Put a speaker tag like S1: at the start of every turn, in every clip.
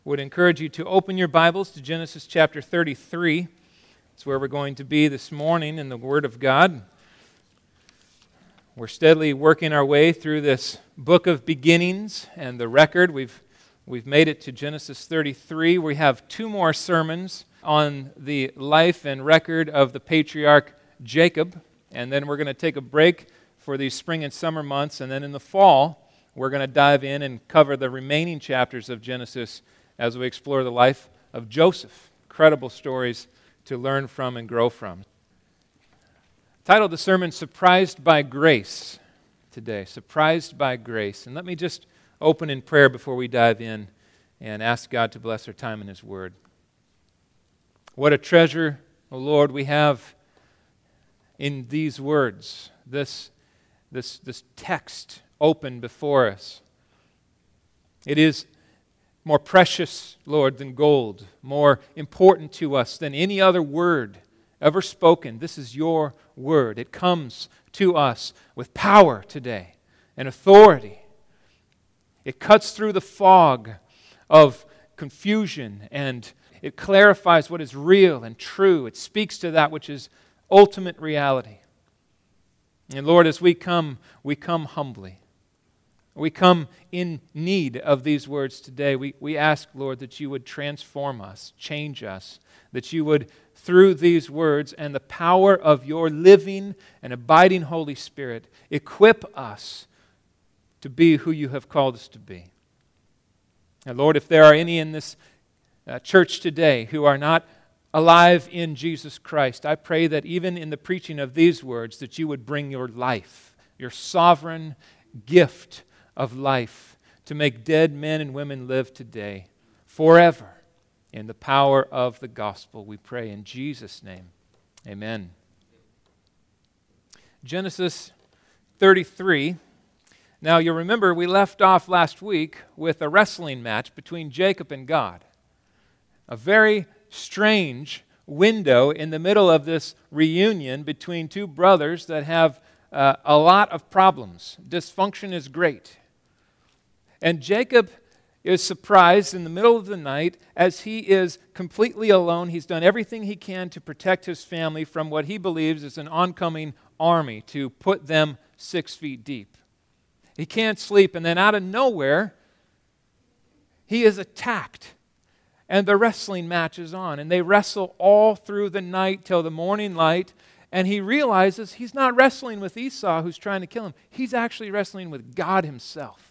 S1: Would encourage you to open your Bibles to Genesis chapter 33. It's where we're going to be this morning in the Word of God. We're steadily working our way through this book of beginnings and the record. We've made it to Genesis 33. We have two more sermons on the life and record of the patriarch Jacob, and then we're going to take a break for these spring and summer months, and then in the fall we're going to dive in and cover the remaining chapters of Genesis as we explore the life of Joseph. Incredible stories to learn from and grow from. Titled the sermon, Surprised by Grace, today. Surprised by Grace. And let me just open in prayer before we dive in and ask God to bless our time in His Word. What a treasure, O Lord, we have in these words, this text open before us. It is more precious, Lord, than gold, more important to us than any other word ever spoken. This is your word. It comes to us with power today and authority. It cuts through the fog of confusion and it clarifies what is real and true. It speaks to that which is ultimate reality. And Lord, as we come humbly. We come in need of these words today. We ask, Lord, that you would transform us, change us, that you would, through these words and the power of your living and abiding Holy Spirit, equip us to be who you have called us to be. And Lord, if there are any in this church today who are not alive in Jesus Christ, I pray that even in the preaching of these words, that you would bring your life, your sovereign gift of life to make dead men and women live today, forever, in the power of the gospel. We pray in Jesus' name. Amen. Genesis 33. Now you'll remember we left off last week with a wrestling match between Jacob and God. A very strange window in the middle of this reunion between two brothers that have a lot of problems. Dysfunction is great. And Jacob is surprised in the middle of the night as he is completely alone. He's done everything he can to protect his family from what he believes is an oncoming army to put them 6 feet deep. He can't sleep, and then out of nowhere, he is attacked. And the wrestling match is on, and they wrestle all through the night till the morning light, and he realizes he's not wrestling with Esau who's trying to kill him. He's actually wrestling with God himself.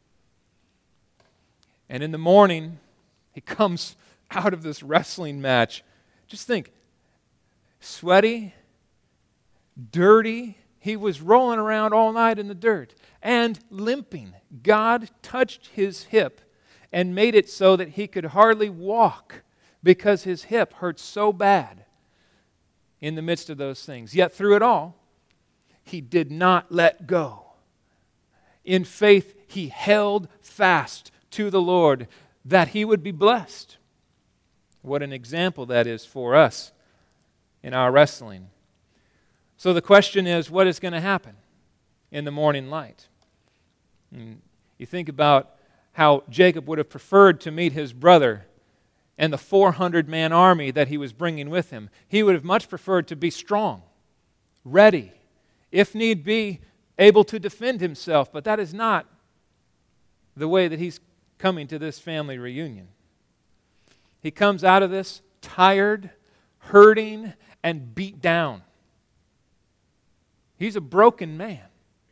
S1: And in the morning, he comes out of this wrestling match. Just think, sweaty, dirty. He was rolling around all night in the dirt and limping. God touched his hip and made it so that he could hardly walk because his hip hurt so bad in the midst of those things. Yet through it all, he did not let go. In faith, he held fast to the Lord that he would be blessed. What an example that is for us in our wrestling. So the question is, what is going to happen in the morning light? You think about how Jacob would have preferred to meet his brother and the 400-man army that he was bringing with him. He would have much preferred to be strong, ready, if need be, able to defend himself. But that is not the way that he's coming to this family reunion. He comes out of this tired, hurting, and beat down. He's a broken man.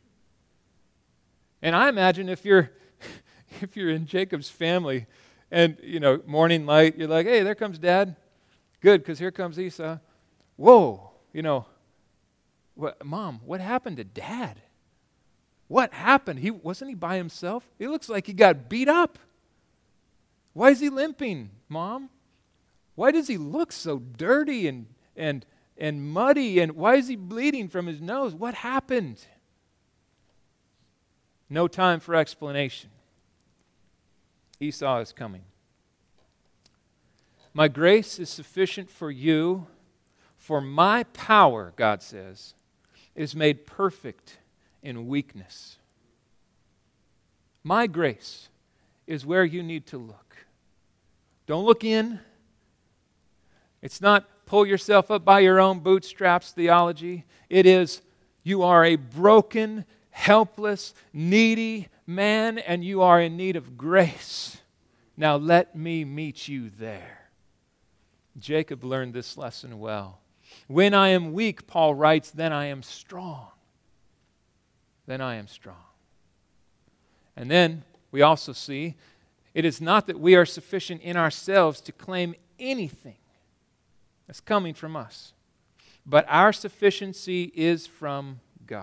S1: And I imagine if you're in Jacob's family and, morning light, you're like, hey, there comes Dad. Good, because here comes Esau. Whoa, Mom, what happened to Dad? What happened? Wasn't he by himself? It looks like he got beat up. Why is he limping, Mom? Why does he look so dirty and muddy? And why is he bleeding from his nose? What happened? No time for explanation. Esau is coming. My grace is sufficient for you, for my power, God says, is made perfect in weakness. My grace is where you need to look. Don't look in. It's not pull yourself up by your own bootstraps theology. It is you are a broken, helpless, needy man, and you are in need of grace. Now let me meet you there. Jacob learned this lesson well. When I am weak, Paul writes, then I am strong. Then I am strong. And then we also see it is not that we are sufficient in ourselves to claim anything that's coming from us, but our sufficiency is from God.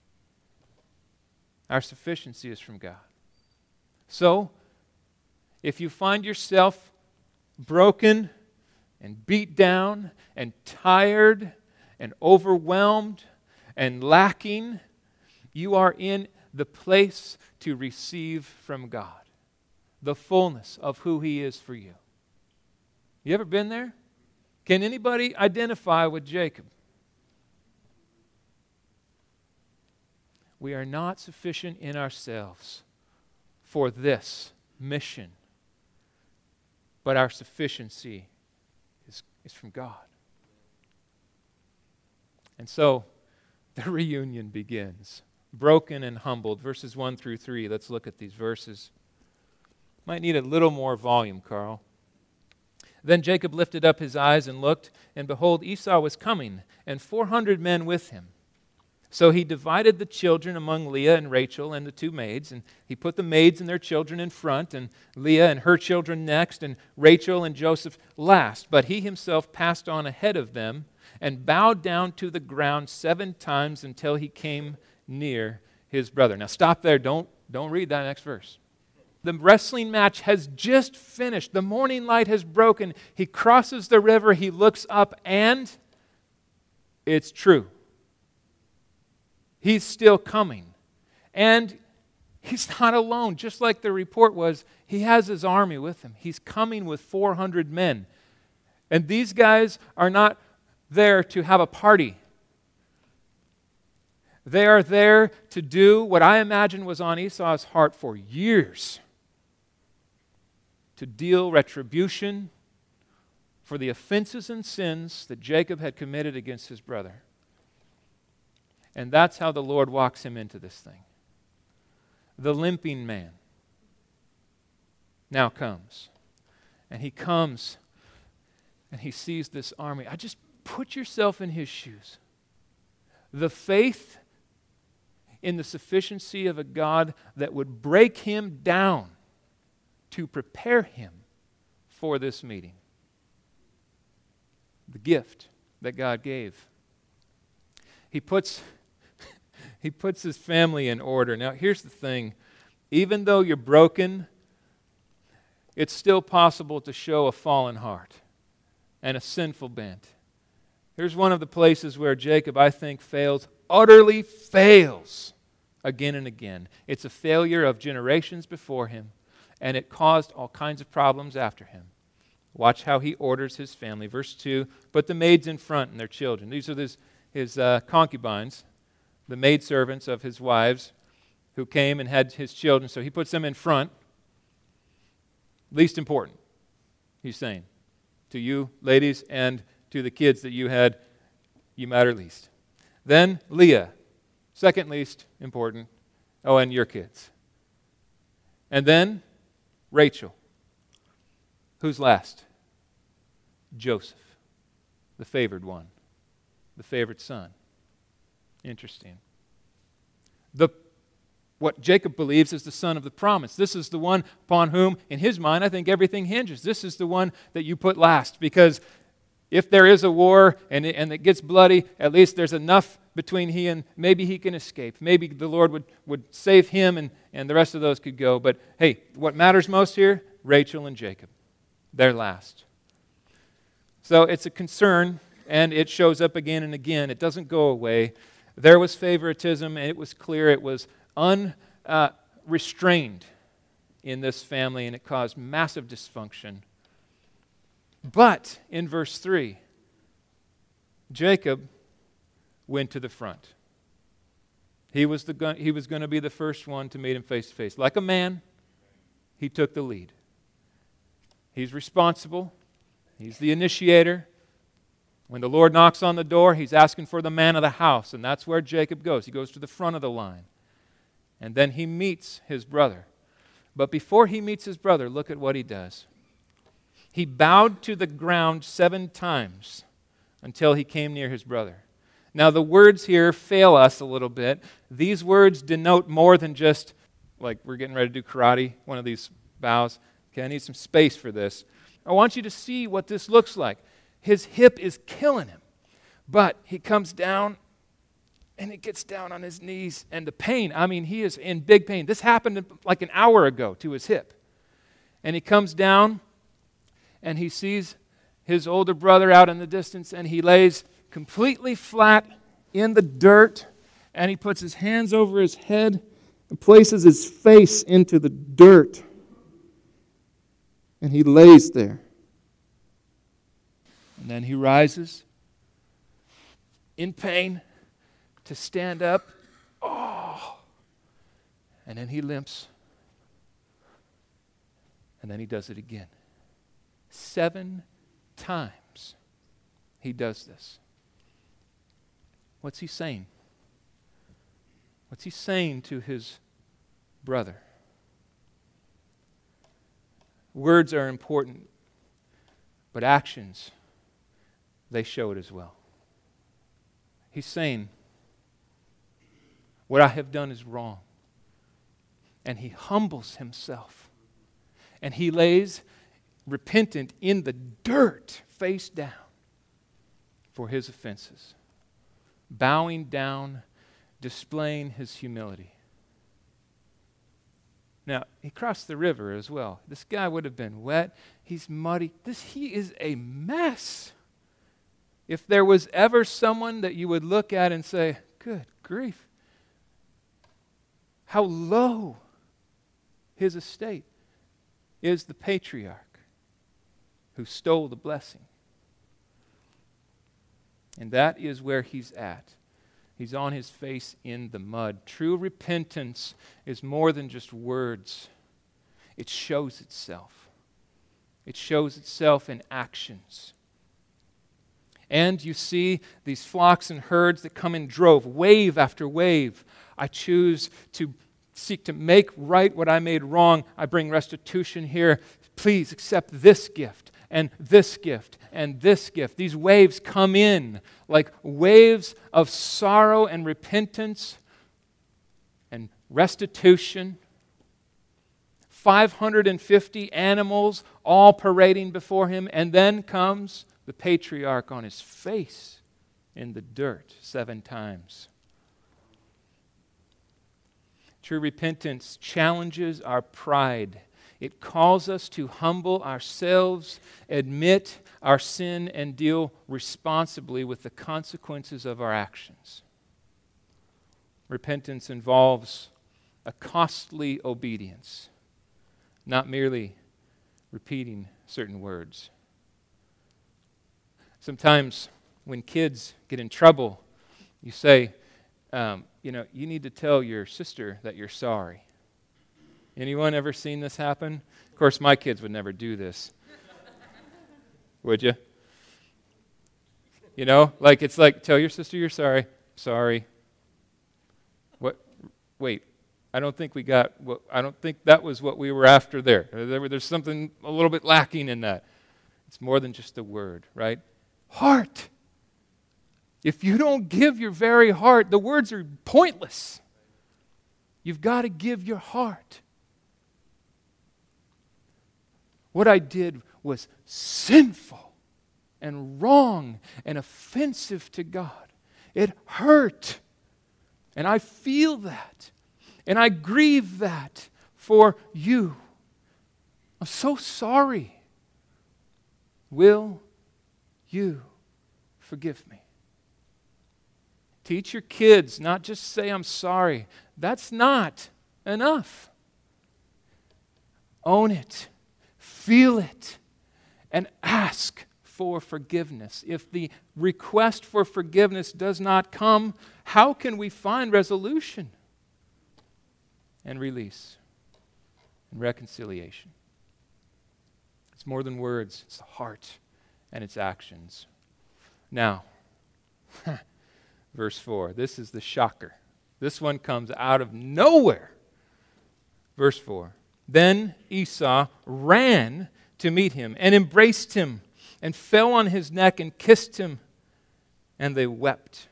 S1: Our sufficiency is from God. So, if you find yourself broken and beat down and tired and overwhelmed and lacking, you are in the place to receive from God the fullness of who He is for you. You ever been there? Can anybody identify with Jacob? We are not sufficient in ourselves for this mission, but our sufficiency is from God. And so, the reunion begins. Broken and humbled. Verses 1 through 3. Let's look at these verses. Might need a little more volume, Carl. Then Jacob lifted up his eyes and looked, and behold, Esau was coming, and 400 men with him. So he divided the children among Leah and Rachel and the two maids, and he put the maids and their children in front, and Leah and her children next, and Rachel and Joseph last. But he himself passed on ahead of them and bowed down to the ground 7 times until he came near his brother. Now stop there. Don't read that next verse. The wrestling match has just finished. The morning light has broken. He crosses the river. He looks up, and it's true. He's still coming. And he's not alone. Just like the report was, he has his army with him. He's coming with 400 men. And these guys are not there to have a party. They are there to do what I imagine was on Esau's heart for years. To deal retribution for the offenses and sins that Jacob had committed against his brother. And that's how the Lord walks him into this thing. The limping man now comes. And he comes and he sees this army. I just put yourself in his shoes. The faith in the sufficiency of a God that would break him down to prepare him for this meeting. The gift that God gave. He puts his family in order. Now, here's the thing. Even though you're broken, it's still possible to show a fallen heart and a sinful bent. Here's one of the places where Jacob, I think, fails, utterly fails again and again. It's a failure of generations before him, and it caused all kinds of problems after him. Watch how he orders his family. Verse 2, put the maids in front and their children. These are his concubines, the maidservants of his wives who came and had his children. So he puts them in front. Least important, he's saying. To you, ladies, and to the kids that you had, you matter least. Then Leah, second least important. Oh, and your kids. And then Rachel. Who's last? Joseph, the favored one, the favored son. Interesting. What Jacob believes is the son of the promise. This is the one upon whom, in his mind, I think everything hinges. This is the one that you put last, because if there is a war and it gets bloody, at least there's enough between he and maybe he can escape. Maybe the Lord would save him and the rest of those could go. But hey, what matters most here? Rachel and Jacob. They're last. So it's a concern, and it shows up again and again. It doesn't go away. There was favoritism, and it was clear it was unrestrained in this family, and it caused massive dysfunction. But in verse 3, Jacob went to the front. He was going to be the first one to meet him face to face. Like a man, he took the lead. He's responsible. He's the initiator. When the Lord knocks on the door, he's asking for the man of the house, and that's where Jacob goes. He goes to the front of the line. And then he meets his brother. But before he meets his brother, look at what he does. He bowed to the ground 7 times until he came near his brother. Now, the words here fail us a little bit. These words denote more than just, like we're getting ready to do karate, one of these bows. Okay, I need some space for this. I want you to see what this looks like. His hip is killing him, but he comes down and he gets down on his knees, and the pain, I mean, he is in big pain. This happened like an hour ago to his hip. And he comes down and he sees his older brother out in the distance, and he lays completely flat in the dirt, and he puts his hands over his head and places his face into the dirt. And he lays there. And then he rises in pain to stand up. Oh! And then he limps. And then he does it again. 7 times he does this. What's he saying? What's he saying to his brother? Words are important, but actions, they show it as well. He's saying, what I have done is wrong. And he humbles himself. And he lays repentant in the dirt, face down, for his offenses. Bowing down, displaying his humility. Now, he crossed the river as well. This guy would have been wet. He's muddy. He is a mess. If there was ever someone that you would look at and say, good grief, how low his estate is, the patriarch who stole the blessing. And that is where he's at. He's on his face in the mud. True repentance is more than just words. It shows itself. It shows itself in actions. And you see these flocks and herds that come in drove, wave after wave. I choose to seek to make right what I made wrong. I bring restitution here. Please accept this gift and this gift and this gift. These waves come in like waves of sorrow and repentance and restitution. 550 animals all parading before him, and then comes the patriarch on his face in the dirt 7 times. True repentance challenges our pride. It calls us to humble ourselves, admit our sin, and deal responsibly with the consequences of our actions. Repentance involves a costly obedience, not merely repeating certain words. Sometimes when kids get in trouble, you say, you need to tell your sister that you're sorry. Anyone ever seen this happen? Of course, my kids would never do this. Would you? It's like, tell your sister you're sorry. Sorry. What? Wait. I don't think that was what we were after there. There's something a little bit lacking in that. It's more than just a word, right? Heart. If you don't give your very heart, the words are pointless. You've got to give your heart. What I did was sinful and wrong and offensive to God. It hurt. And I feel that. And I grieve that for you. I'm so sorry. Will you forgive me? Teach your kids, not just say I'm sorry. That's not enough. Own it. Feel it. And ask for forgiveness. If the request for forgiveness does not come, how can we find resolution and release and reconciliation? It's more than words. It's the heart and its actions. Now, verse 4. This is the shocker. This one comes out of nowhere. Verse 4. Then Esau ran to meet him and embraced him and fell on his neck and kissed him, and they wept.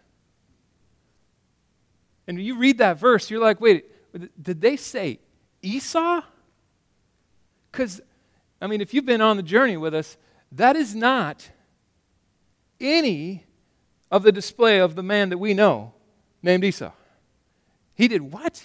S1: And when you read that verse, you're like, wait, did they say Esau? Because, if you've been on the journey with us, that is not any of the display of the man that we know named Esau. He did what?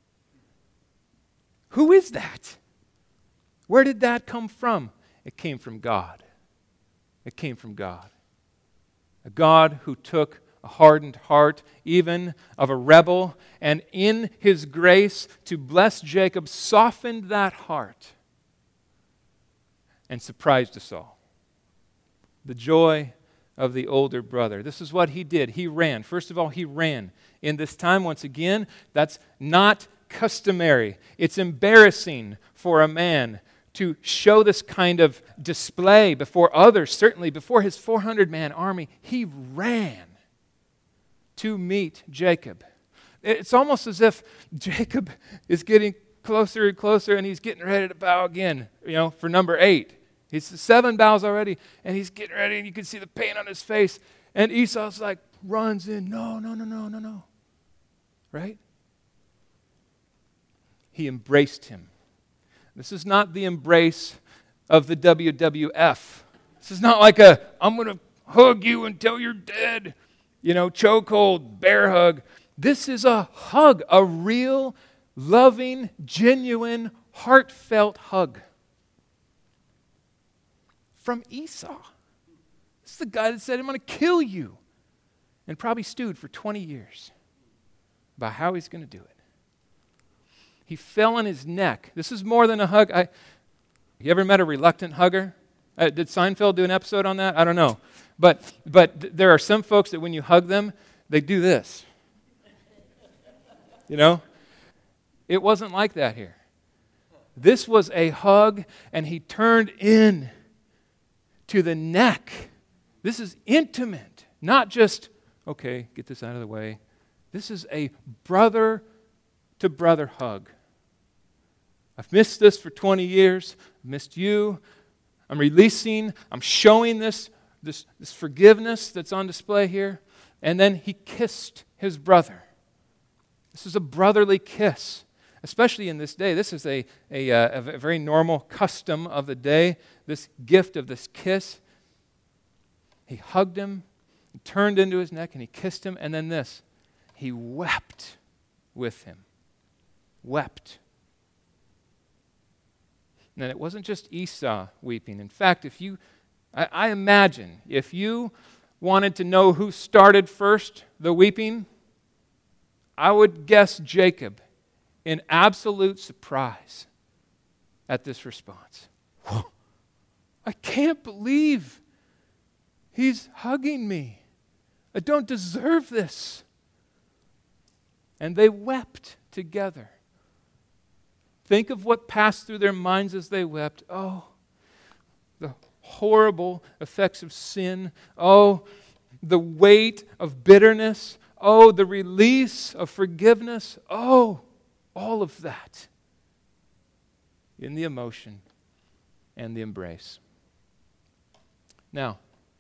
S1: Who is that? Where did that come from? It came from God. It came from God. A God who took a hardened heart, even of a rebel, and in His grace to bless Jacob, softened that heart and surprised us all. The joy of the older brother. This is what he did. He ran. First of all, he ran. In this time, once again, that's not customary. It's embarrassing for a man to show this kind of display before others, certainly before his 400-man army. He ran to meet Jacob. It's almost as if Jacob is getting closer and closer, and he's getting ready to bow again, for number 8. He's 7 bows already, and he's getting ready, and you can see the pain on his face. And Esau's like, runs in, no. Right? He embraced him. This is not the embrace of the WWF. This is not like I'm going to hug you until you're dead, chokehold, bear hug. This is a hug, a real, loving, genuine, heartfelt hug. From Esau. This is the guy that said, I'm going to kill you. And probably stewed for 20 years about how he's going to do it. He fell on his neck. This is more than a hug. You ever met a reluctant hugger? Did Seinfeld do an episode on that? I don't know. But there are some folks that when you hug them, they do this. It wasn't like that here. This was a hug, and he turned in to the neck. This is intimate, not just, okay, get this out of the way. This is a brother-to-brother hug. I've missed this for 20 years. I've missed you. I'm releasing. I'm showing this forgiveness that's on display here. And then he kissed his brother. This is a brotherly kiss, especially in this day. This is a very normal custom of the day, this gift of this kiss. He hugged him, he turned into his neck, and he kissed him. And then this, he wept with him. Wept. And it wasn't just Esau weeping. In fact, I imagine if you wanted to know who started first the weeping, I would guess Jacob in absolute surprise at this response. I can't believe he's hugging me. I don't deserve this. And they wept together. Think of what passed through their minds as they wept. Oh, the horrible effects of sin. Oh, the weight of bitterness. Oh, the release of forgiveness. Oh, all of that in the emotion and the embrace. Now,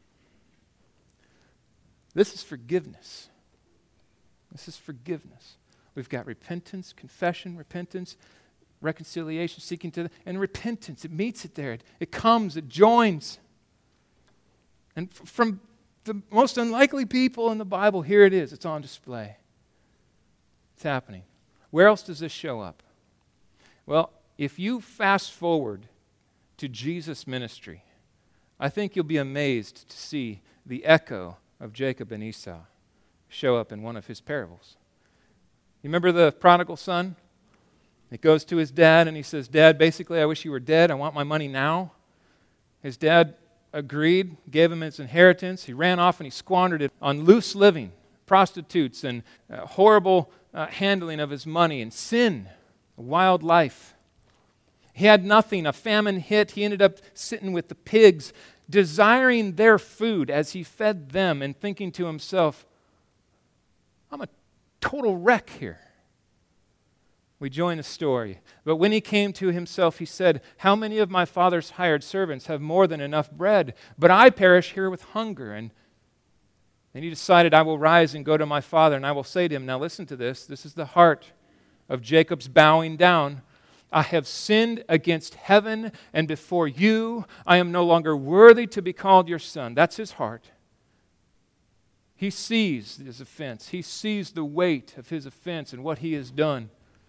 S1: this is forgiveness. This is forgiveness. We've got repentance, confession, repentance, reconciliation, seeking to, and repentance. It meets it there. It comes, it joins. And from the most unlikely people in the Bible, here it is. It's on display. It's happening. Where else does this show up? Well, if you fast forward to Jesus' ministry, I think you'll be amazed to see the echo of Jacob and Esau show up in one of his parables. You remember the prodigal son? He goes to his dad and he says, Dad, basically, I wish you were dead. I want my money now. His dad agreed, gave him his inheritance. He ran off and he squandered it on loose living, prostitutes, and horrible handling of his money, and sin, a wild life. He had nothing. A famine hit. He ended up sitting with the pigs, desiring their food as he fed them and thinking to himself, I'm a total wreck here. We join the story. But when he came to himself, he said, how many of my father's hired servants have more than enough bread? But I perish here with hunger. And then he decided, I will rise and go to my father, and I will say to him, now listen to this. This is the heart of Jacob's bowing down. I have sinned against heaven and before you. I am no longer worthy to be called your son. That's his heart. He sees his offense. He sees the weight of his offense and what he has done.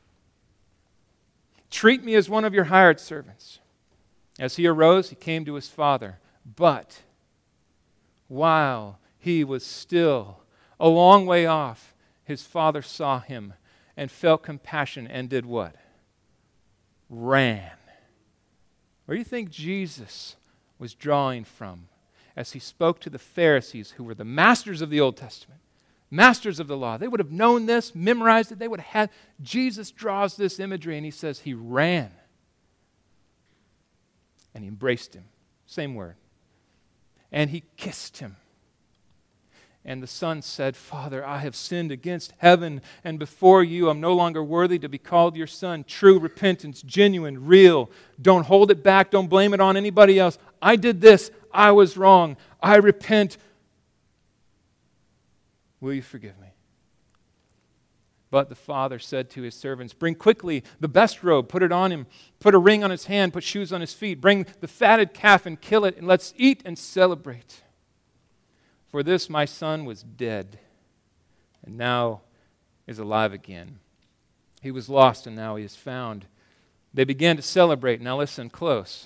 S1: Treat me as one of your hired servants. As he arose, he came to his father. But while he was still a long way off, his father saw him and felt compassion and did what? Ran. Where do you think Jesus was drawing from as he spoke to the Pharisees, who were the masters of the Old Testament, masters of the law? They would have known this, memorized it. They would have had. Jesus draws this imagery and he says he ran. And he embraced him. Same word. And he kissed him. And the son said, Father, I have sinned against heaven and before you. I'm no longer worthy to be called your son. True repentance, genuine, real. Don't hold it back. Don't blame it on anybody else. I did this. I was wrong. I repent. Will you forgive me? But the father said to his servants, bring quickly the best robe, put it on him, put a ring on his hand, put shoes on his feet. Bring the fatted calf and kill it, and let's eat and celebrate. For this my son was dead, and now is alive again. He was lost, and now he is found. They began to celebrate. Now listen close.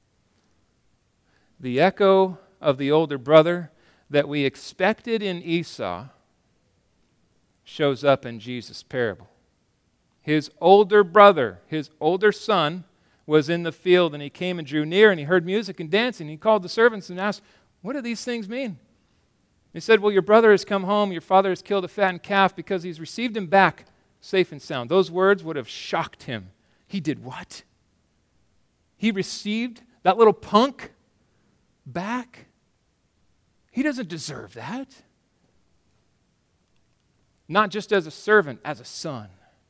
S1: The echo of the older brother that we expected in Esau shows up in Jesus' parable. His older brother, his older son, was in the field, and he came and drew near, and he heard music and dancing. He called the servants and asked, what do these things mean? He said, well, your brother has come home. Your father has killed a fattened calf because he's received him back safe and sound. Those words would have shocked him. He did what? He received that little punk back? He doesn't deserve that. Not just as a servant, as a son.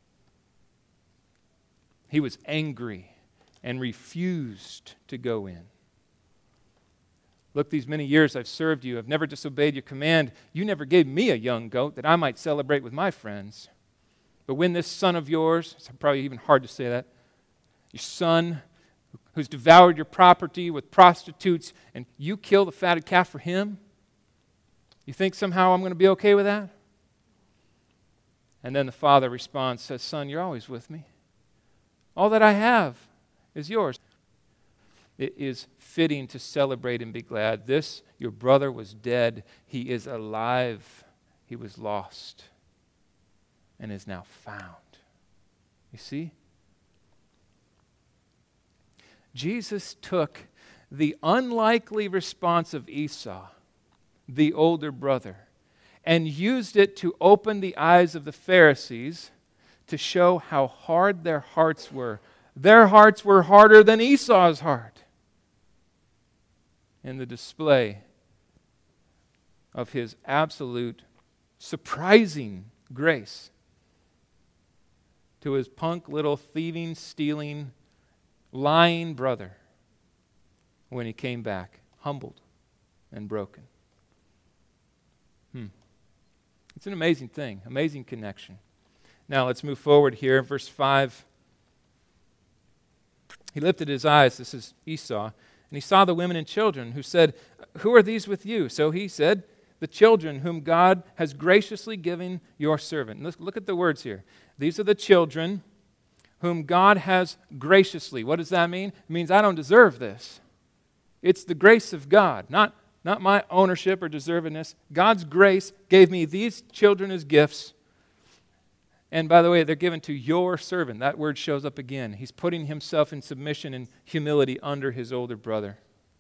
S1: He was angry and refused to go in. Look, these many years I've served you. I've never disobeyed your command. You never gave me a young goat that I might celebrate with my friends. But when this son of yours, it's probably even hard to say that, your son who's devoured your property with prostitutes, and you kill the fatted calf for him, you think somehow I'm going to be okay with that? And then the father responds, says, son, you're always with me. All that I have is yours. It is fitting to celebrate and be glad. This, your brother was dead. He is alive. He was lost and is now found. You see? Jesus took the unlikely response of Esau, the older brother, and used it to open the eyes of the Pharisees to show how hard their hearts were. Their hearts were harder than Esau's heart. In the display of his absolute, surprising grace to his punk little thieving, stealing, lying brother when he came back, humbled and broken. It's an amazing thing, amazing connection. Now let's move forward here. Verse 5. He lifted his eyes, this is Esau, and he saw the women and children who said, who are these with you? So he said, the children whom God has graciously given your servant. Look at the words here. These are the children whom God has graciously. What does that mean? It means I don't deserve this. It's the grace of God, not my ownership or deservedness. God's grace gave me these children as gifts. And by the way, they're given to your servant. That word shows up again. He's putting himself in submission and humility under his older brother.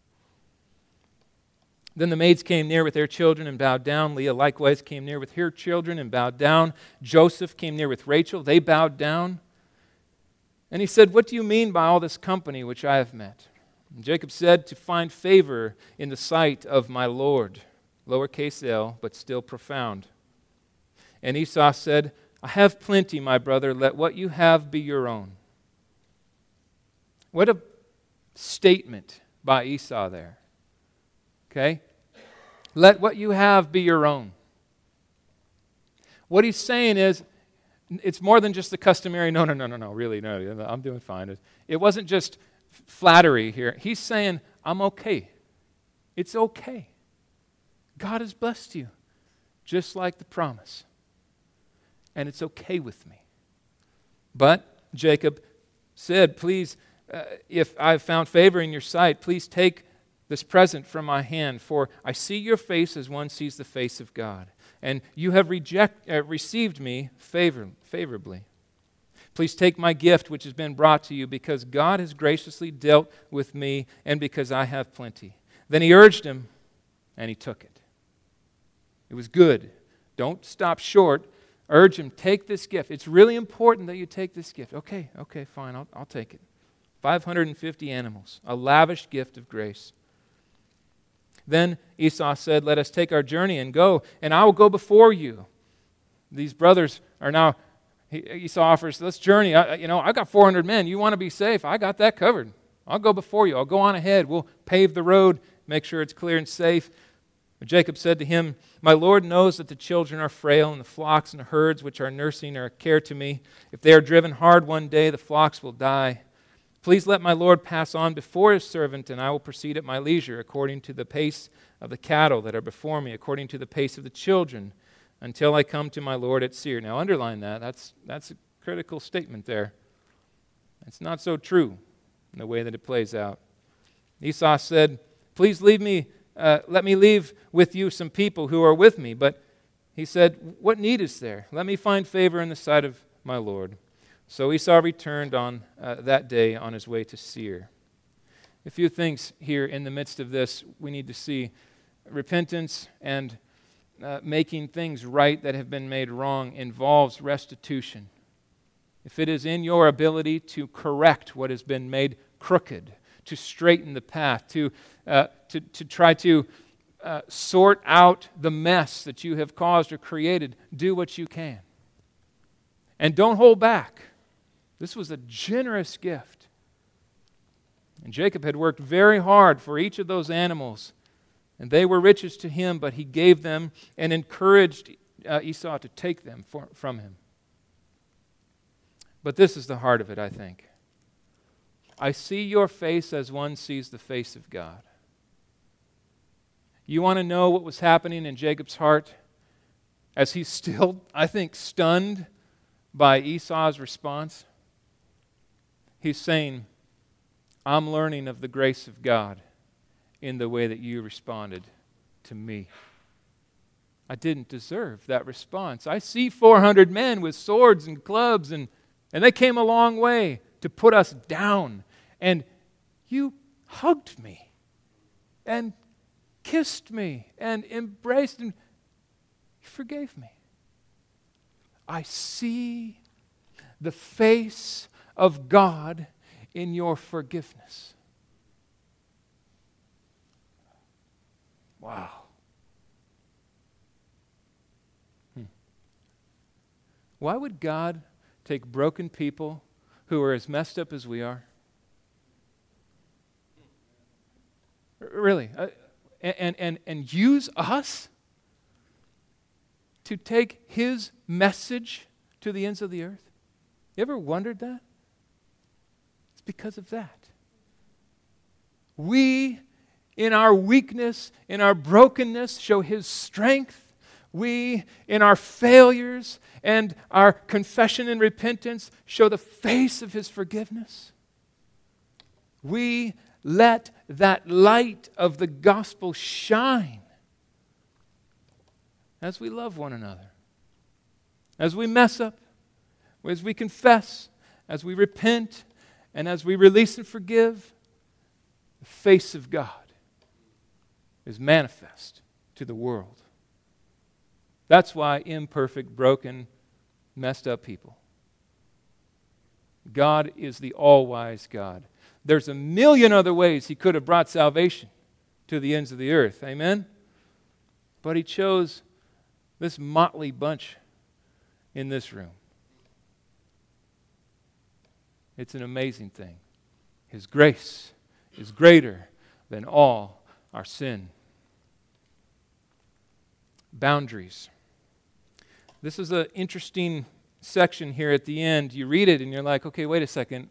S1: Then the maids came near with their children and bowed down. Leah likewise came near with her children and bowed down. Joseph came near with Rachel. They bowed down. And he said, "What do you mean by all this company which I have met?" And Jacob said, "To find favor in the sight of my Lord." Lowercase l, but still profound. And Esau said, "I have plenty, my brother. Let what you have be your own." What a statement by Esau there. Okay? Let what you have be your own. What he's saying is, it's more than just the customary, no, really, no, I'm doing fine. It wasn't just flattery here. He's saying, I'm okay. It's okay. God has blessed you, just like the promise. And it's okay with me. But Jacob said, "Please, if I've found favor in your sight, please take this present from my hand, for I see your face as one sees the face of God, and you have received me favorably. Please take my gift which has been brought to you, because God has graciously dealt with me, and because I have plenty." Then he urged him, and he took it. It was good. Don't stop short. Urge him, take this gift. It's really important that you take this gift. Okay, fine, I'll take it. 550 animals, a lavish gift of grace. Then Esau said, "Let us take our journey and go, and I will go before you." These brothers are now, Esau offers, "Let's journey. I got 400 men. You want to be safe? I got that covered. I'll go before you. I'll go on ahead. We'll pave the road, make sure it's clear and safe." But Jacob said to him, "My Lord knows that the children are frail, and the flocks and the herds which are nursing are a care to me. If they are driven hard one day, the flocks will die. Please let my Lord pass on before his servant, and I will proceed at my leisure, according to the pace of the cattle that are before me, according to the pace of the children, until I come to my Lord at Seir." Now underline that. That's a critical statement there. It's not so true in the way that it plays out. Esau said, "Please let me leave with you some people who are with me." But he said, "What need is there? Let me find favor in the sight of my Lord." So Esau returned on that day on his way to Seir. A few things here in the midst of this we need to see. Repentance and making things right that have been made wrong involves restitution. If it is in your ability to correct what has been made crooked, to straighten the path, to try to sort out the mess that you have caused or created, do what you can. And don't hold back. This was a generous gift. And Jacob had worked very hard for each of those animals, and they were riches to him, but he gave them and encouraged Esau to take them from him. But this is the heart of it, I think. I see your face as one sees the face of God. You want to know what was happening in Jacob's heart as he's still, I think, stunned by Esau's response? He's saying, I'm learning of the grace of God in the way that you responded to me. I didn't deserve that response. I see 400 men with swords and clubs, and they came a long way to put us down. And you hugged me and kissed me and embraced and forgave me. I see the face of God in your forgiveness. Wow. Why would God take broken people who are as messed up as we are? Really? And use us to take His message to the ends of the earth? You ever wondered that? It's because of that. We, in our weakness, in our brokenness, show His strength. We, in our failures and our confession and repentance, show the face of His forgiveness. We let that light of the gospel shine as we love one another, as we mess up, as we confess, as we repent, and as we release and forgive. The face of God is manifest to the world. That's why imperfect, broken, messed up people God is the all-wise God. There's a million other ways he could have brought salvation to the ends of the earth. Amen? But he chose this motley bunch in this room. It's an amazing thing. His grace is greater than all our sin. Boundaries. This is an interesting section here at the end. You read it and you're like, okay, wait a second.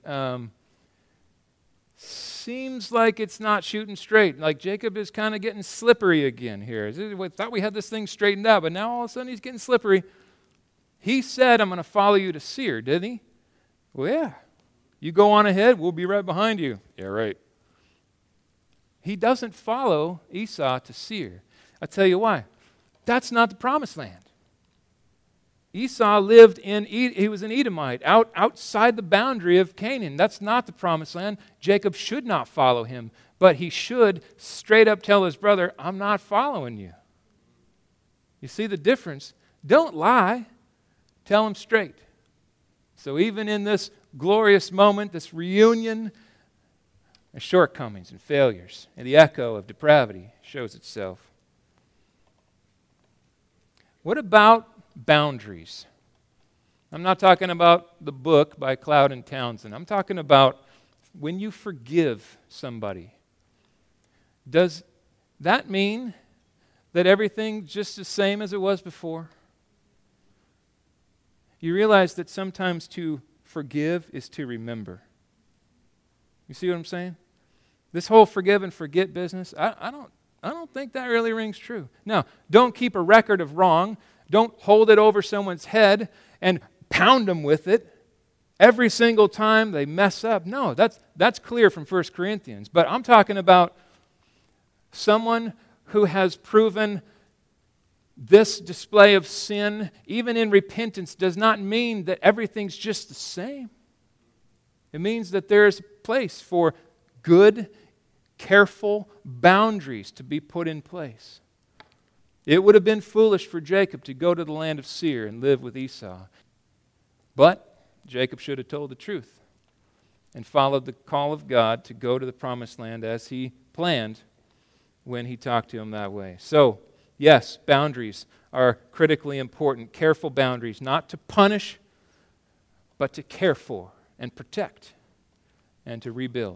S1: Seems like it's not shooting straight. Like Jacob is kind of getting slippery again here. I thought we had this thing straightened out, but now all of a sudden he's getting slippery. He said, I'm going to follow you to Seir, didn't he? Well, yeah. You go on ahead, we'll be right behind you. Yeah, right. He doesn't follow Esau to Seir. I'll tell you why. That's not the promised land. Esau lived he was an Edomite, outside the boundary of Canaan. That's not the promised land. Jacob should not follow him, but he should straight up tell his brother, I'm not following you. You see the difference? Don't lie. Tell him straight. So even in this glorious moment, this reunion, there's shortcomings and failures, and the echo of depravity shows itself. What about boundaries? I'm not talking about the book by Cloud and Townsend. I'm talking about when you forgive somebody. Does that mean that everything's just the same as it was before? You realize that sometimes to forgive is to remember. You see what I'm saying? This whole forgive and forget business, I don't think that really rings true. Now, don't keep a record of wrong. Don't hold it over someone's head and pound them with it every single time they mess up. No, that's clear from 1 Corinthians. But I'm talking about someone who has proven this display of sin, even in repentance, does not mean that everything's just the same. It means that there is a place for good, careful boundaries to be put in place. It would have been foolish for Jacob to go to the land of Seir and live with Esau. But Jacob should have told the truth and followed the call of God to go to the promised land as he planned when he talked to him that way. So, yes, boundaries are critically important. Careful boundaries, not to punish, but to care for and protect and to rebuild.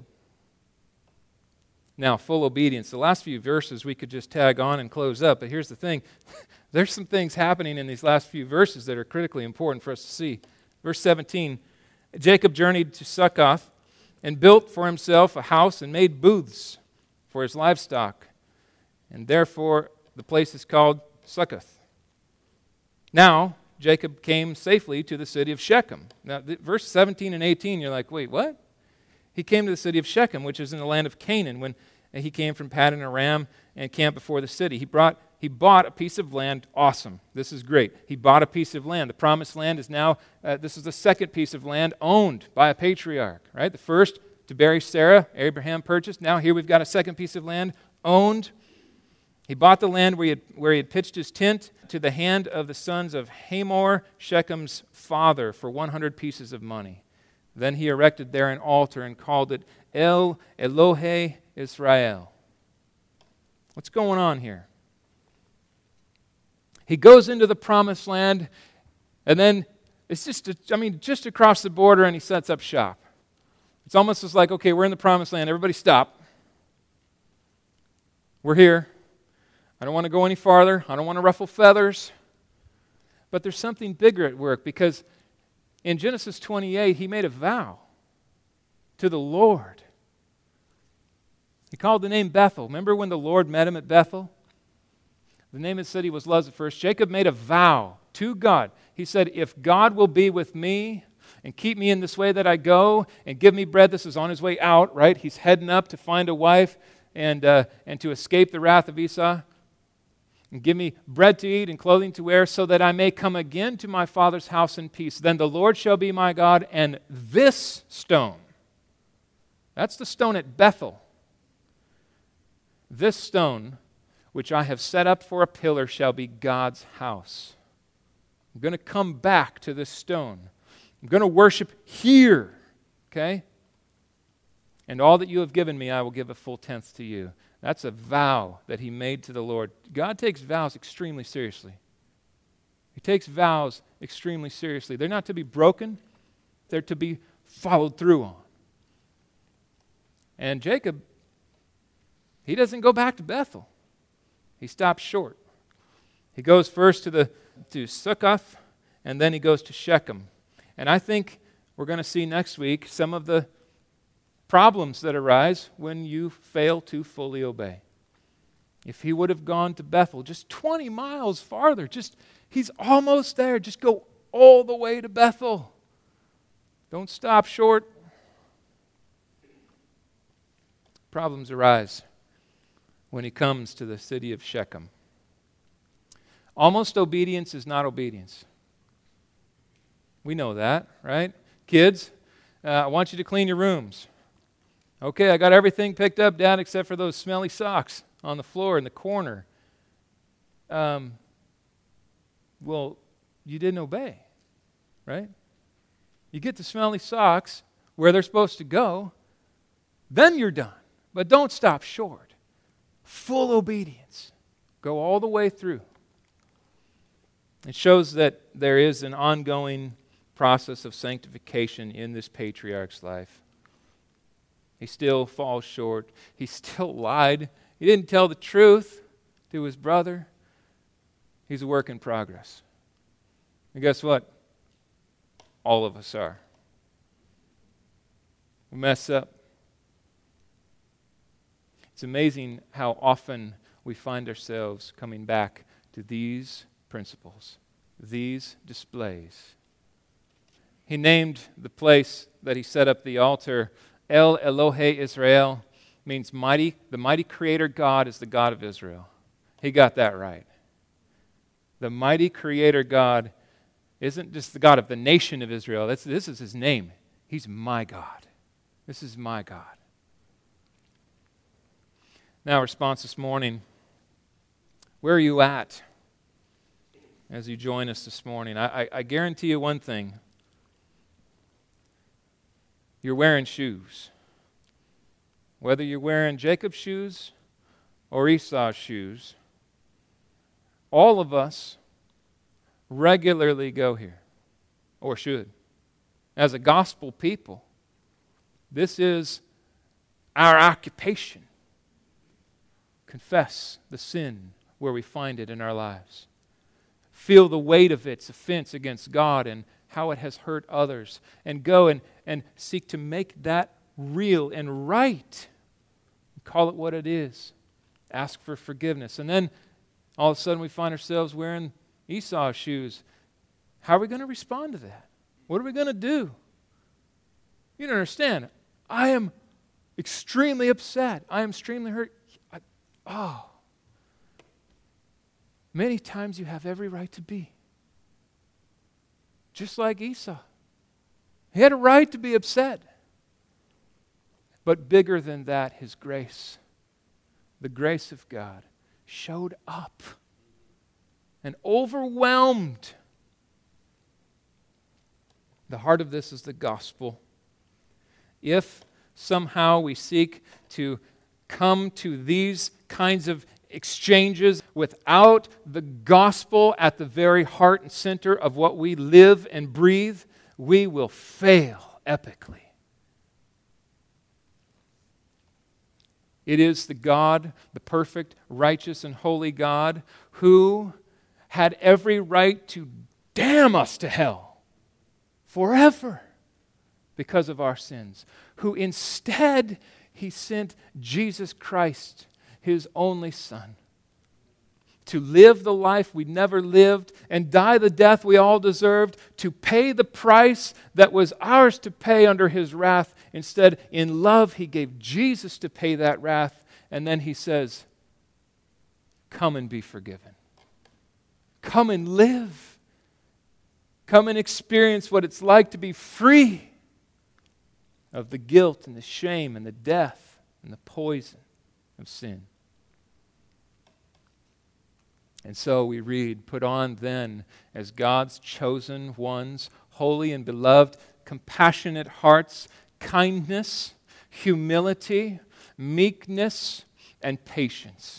S1: Now, full obedience. The last few verses we could just tag on and close up, but here's the thing. There's some things happening in these last few verses that are critically important for us to see. Verse 17, Jacob journeyed to Succoth and built for himself a house and made booths for his livestock. And therefore, the place is called Succoth. Now, Jacob came safely to the city of Shechem. Now, verse 17 and 18, you're like, wait, what? He came to the city of Shechem, which is in the land of Canaan, when he came from Paddan Aram and camped before the city. He bought a piece of land. Awesome. This is great. He bought a piece of land. The promised land is now, this is the second piece of land owned by a patriarch, right? The first, to bury Sarah, Abraham purchased. Now here we've got a second piece of land owned. He bought the land where he had pitched his tent to the hand of the sons of Hamor, Shechem's father, for 100 pieces of money. Then he erected there an altar and called it El Elohe Israel. What's going on here? He goes into the promised land, and then it's just across the border, and he sets up shop. It's almost just like, okay, we're in the promised land. Everybody stop. We're here. I don't want to go any farther. I don't want to ruffle feathers. But there's something bigger at work, because in Genesis 28, he made a vow to the Lord. He called the name Bethel. Remember when the Lord met him at Bethel? The name of the city was Luz at first. Jacob made a vow to God. He said, if God will be with me and keep me in this way that I go and give me bread, this is on his way out, right? He's heading up to find a wife and to escape the wrath of Esau. And give me bread to eat and clothing to wear, so that I may come again to my father's house in peace. Then the Lord shall be my God, and this stone, that's the stone at Bethel, this stone, which I have set up for a pillar, shall be God's house. I'm going to come back to this stone. I'm going to worship here Okay? And all that you have given me, I will give a full tenth to you. That's a vow that he made to the Lord. God takes vows extremely seriously. He takes vows extremely seriously. They're not to be broken. They're to be followed through on. And Jacob, he doesn't go back to Bethel. He stops short. He goes first to Succoth, and then he goes to Shechem. And I think we're going to see next week some of the problems that arise when you fail to fully obey. If he would have gone to Bethel, just 20 miles farther, he's almost there. Just go all the way to Bethel. Don't stop short. Problems arise when he comes to the city of Shechem. Almost obedience is not obedience. We know that, right? Kids, I want you to clean your rooms. Okay, I got everything picked up, Dad, except for those smelly socks on the floor in the corner. Well, you didn't obey, right? You get the smelly socks where they're supposed to go, then you're done. But don't stop short. Full obedience. Go all the way through. It shows that there is an ongoing process of sanctification in this patriarch's life. He still falls short. He still lied. He didn't tell the truth to his brother. He's a work in progress. And guess what? All of us are. We mess up. It's amazing how often we find ourselves coming back to these principles, these displays. He named the place that he set up the altar El Elohe Israel, means mighty. The mighty creator God is the God of Israel. He got that right. The mighty creator God isn't just the God of the nation of Israel. This is his name. He's my God. This is my God. Now, response this morning. Where are you at as you join us this morning? I guarantee you one thing. You're wearing shoes. Whether you're wearing Jacob's shoes or Esau's shoes, all of us regularly go here, or should. As a gospel people, this is our occupation. Confess the sin where we find it in our lives. Feel the weight of its offense against God and how it has hurt others, and go and seek to make that real and right. Call it what it is. Ask for forgiveness. And then all of a sudden we find ourselves wearing Esau's shoes. How are we going to respond to that? What are we going to do? You don't understand. I am extremely upset. I am extremely hurt. Many times you have every right to be. Just like Esau. He had a right to be upset. But bigger than that, his grace, the grace of God, showed up and overwhelmed. The heart of this is the gospel. If somehow we seek to come to these kinds of exchanges without the gospel at the very heart and center of what we live and breathe, we will fail epically. It is the God, the perfect, righteous, and holy God, who had every right to damn us to hell forever because of our sins, who instead he sent Jesus Christ, his only Son, to live the life we never lived and die the death we all deserved, to pay the price that was ours to pay under his wrath. Instead, in love, he gave Jesus to pay that wrath. And then he says, come and be forgiven. Come and live. Come and experience what it's like to be free of the guilt and the shame and the death and the poison of sin. And so we read, put on then as God's chosen ones, holy and beloved, compassionate hearts, kindness, humility, meekness, and patience.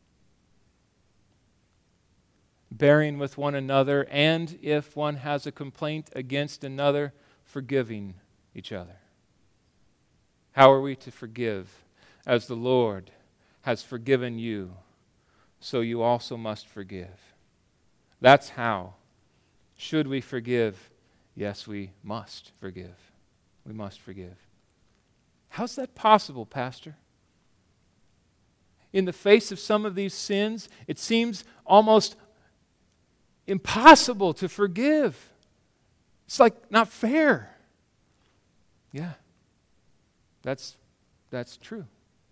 S1: Bearing with one another, and if one has a complaint against another, forgiving each other. How are we to forgive? As the Lord has forgiven you, so you also must forgive. That's how. Should we forgive? Yes, we must forgive. We must forgive. How's that possible, Pastor? In the face of some of these sins, it seems almost impossible to forgive. It's like not fair. Yeah, that's true.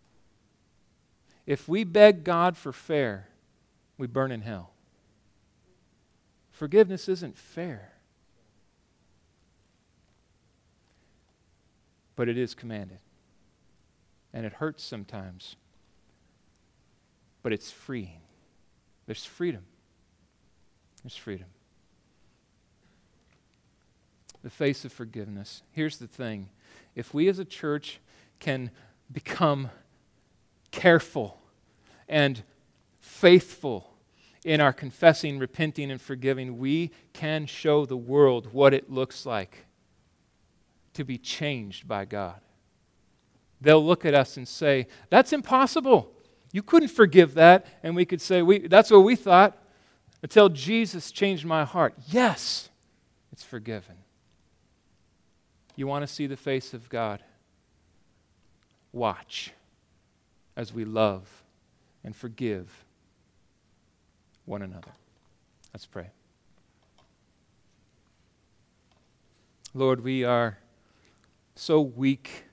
S1: If we beg God for fair, we burn in hell. Forgiveness isn't fair. But it is commanded. And it hurts sometimes. But it's freeing. There's freedom. There's freedom. The face of forgiveness. Here's the thing. If we as a church can become careful and faithful in our confessing, repenting, and forgiving, we can show the world what it looks like to be changed by God. They'll look at us and say, that's impossible. You couldn't forgive that. And we could say, that's what we thought until Jesus changed my heart. Yes, it's forgiven. You want to see the face of God? Watch as we love and forgive one another. Let's pray. Lord, we are so weak.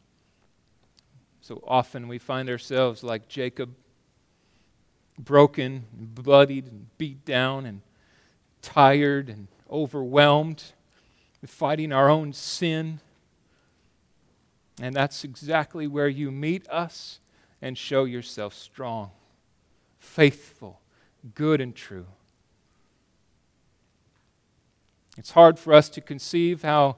S1: So often we find ourselves like Jacob, broken, and bloodied, and beat down, and tired, and overwhelmed, fighting our own sin. And that's exactly where you meet us and show yourself strong, faithful, good, and true. It's hard for us to conceive how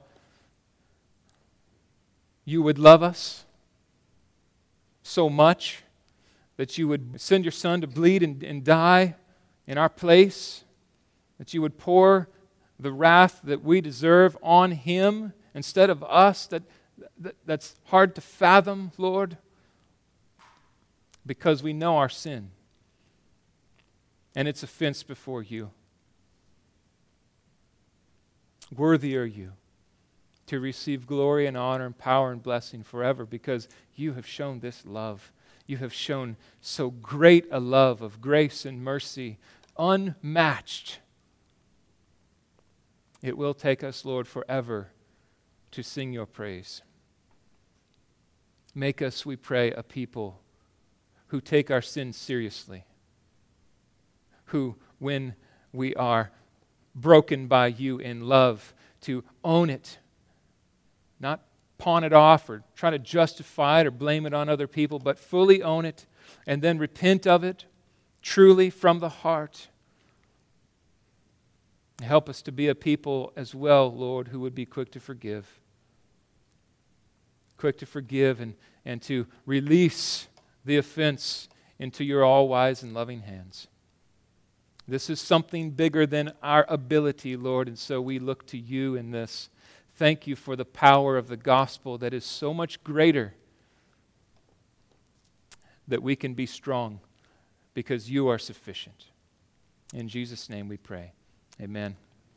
S1: you would love us so much that you would send your Son to bleed and die in our place, that you would pour the wrath that we deserve on Him instead of us. That's hard to fathom, Lord, because we know our sin and its offense before you. Worthy are you to receive glory and honor and power and blessing forever, because you have shown this love. You have shown so great a love of grace and mercy, unmatched. It will take us, Lord, forever to sing your praise. Make us, we pray, a people who take our sins seriously, who, when we are broken by you in love, to own it, not pawn it off or try to justify it or blame it on other people, but fully own it and then repent of it truly from the heart. Help us to be a people as well, Lord, who would be quick to forgive. Quick to forgive and to release the offense into your all-wise and loving hands. This is something bigger than our ability, Lord, and so we look to you in this. Thank you for the power of the gospel that is so much greater, that we can be strong because you are sufficient. In Jesus' name we pray. Amen.